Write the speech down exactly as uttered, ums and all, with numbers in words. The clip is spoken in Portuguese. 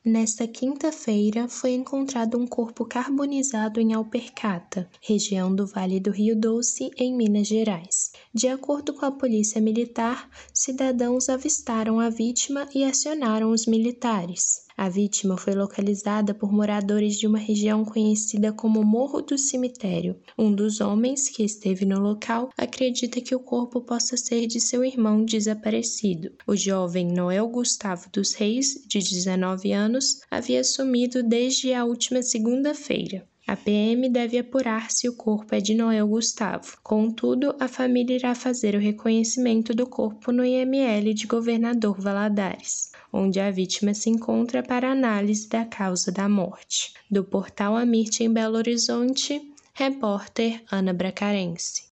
Nesta quinta-feira, foi encontrado um corpo carbonizado em Alpercata, região do Vale do Rio Doce, em Minas Gerais. De acordo com a Polícia Militar, cidadãos avistaram a vítima e acionaram os militares. A vítima foi localizada por moradores de uma região conhecida como Morro do Cemitério. Um dos homens que esteve no local acredita que o corpo possa ser de seu irmão desaparecido. O jovem Noel Gustavo dos Reis, de dezenove anos, havia sumido desde a última segunda-feira. A P M deve apurar se o corpo é de Noel Gustavo. Contudo, a família irá fazer o reconhecimento do corpo no I M L de Governador Valadares, onde a vítima se encontra para análise da causa da morte. Do portal Amirte em Belo Horizonte, repórter Ana Bracarense.